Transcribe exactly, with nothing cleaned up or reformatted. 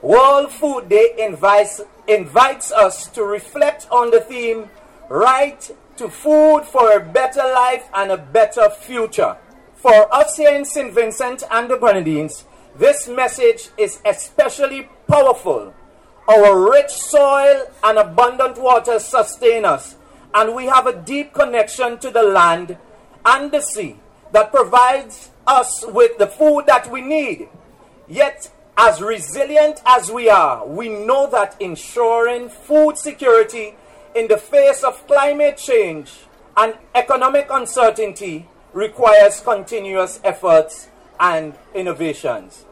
World Food Day invites, invites us to reflect on the theme, Right to Food for a Better Life and a Better Future. For us here in Saint Vincent and the Grenadines, this message is especially powerful. Our rich soil and abundant waters sustain us, and we have a deep connection to the land and the sea that provides us with the food that we need. Yet, as resilient as we are, we know that ensuring food security in the face of climate change and economic uncertainty requires continuous efforts and innovations.